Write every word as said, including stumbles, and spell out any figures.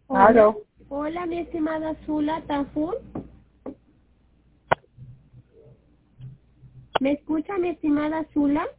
Hola, Aló. hola mi estimada Zula Tafur. ¿Me escucha mi estimada Zula?